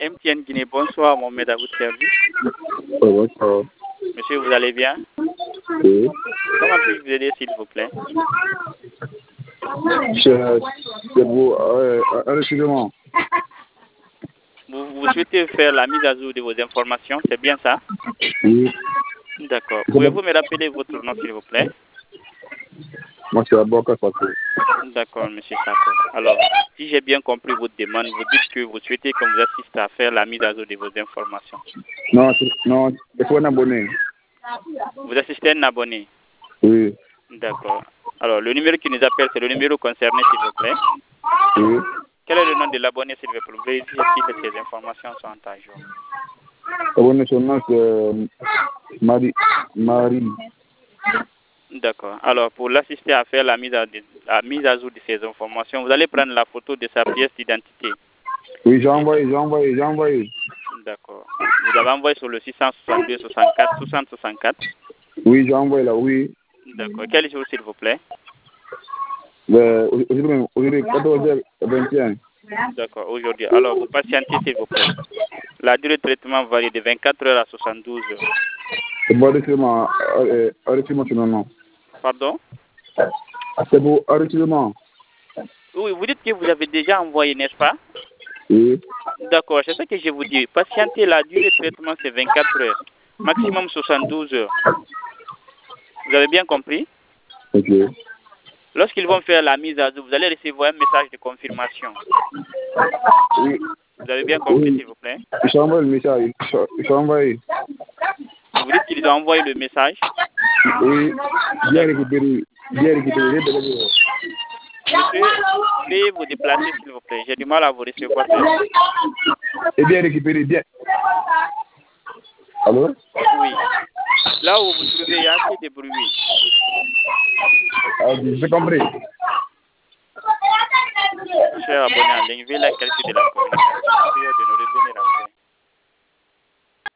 MTN Guinée, bonsoir, Mohamed à votre service. Bonsoir. Monsieur, vous allez bien? Oui. Comment puis-je vous aider, s'il vous plaît? C'est pour un renseignement. Vous souhaitez faire la mise à jour de vos informations, c'est bien ça? Oui. D'accord. Pouvez-vous me rappeler votre nom, s'il vous plaît? Moi, c'est Aboka Fatou. D'accord, monsieur Sako. Alors, si j'ai bien compris votre demande, vous dites que vous souhaitez qu'on vous assiste à faire la mise à jour de vos informations. Non, non, il faut un abonné. Vous assistez à un abonné? Oui. D'accord. Alors, le numéro qui nous appelle, c'est le numéro concerné, s'il vous plaît. Oui. Quel est le nom de l'abonné, s'il vous plaît? Vous vérifiez si ces informations sont à jour. Abonné, son nom, c'est Marie. D'accord. Alors, pour l'assister à faire la mise à jour de ces informations, vous allez prendre la photo de sa pièce d'identité. Oui, j'ai envoyé. D'accord. Vous avez envoyé sur le 662 64 60 64. Oui, j'ai envoyé là, oui. D'accord. Quel jour, s'il vous plaît? Aujourd'hui, 14h21. D'accord, aujourd'hui. Alors, vous patientez, s'il vous plaît. La durée de traitement varie de 24 heures à 72 heures. C'est pour enregistrement sur le nom. Pardon? C'est pour enregistrement. Oui, vous dites que vous avez déjà envoyé, n'est-ce pas? Oui. D'accord, c'est ça que je vous dis. Patientez, la durée de traitement, c'est 24 heures. Maximum 72 heures. Vous avez bien compris? Ok. Lorsqu'ils vont faire la mise à jour, vous allez recevoir un message de confirmation. Oui. Vous avez bien compris, Oui. s'il vous plaît? J'ai envoyé le message. J'ai envoyé. Vous dites qu'ils ont envoyé le message? Oui. Bien récupéré. Monsieur, veuillez vous déplacer, s'il vous plaît. J'ai du mal à vous recevoir. Et bien récupéré, bien. Allô? Oui. Là où vous vous trouvez, il y a assez de bruit. Ah, j'ai compris. Cher abonné en ligne, veuillez la qualité de la communication.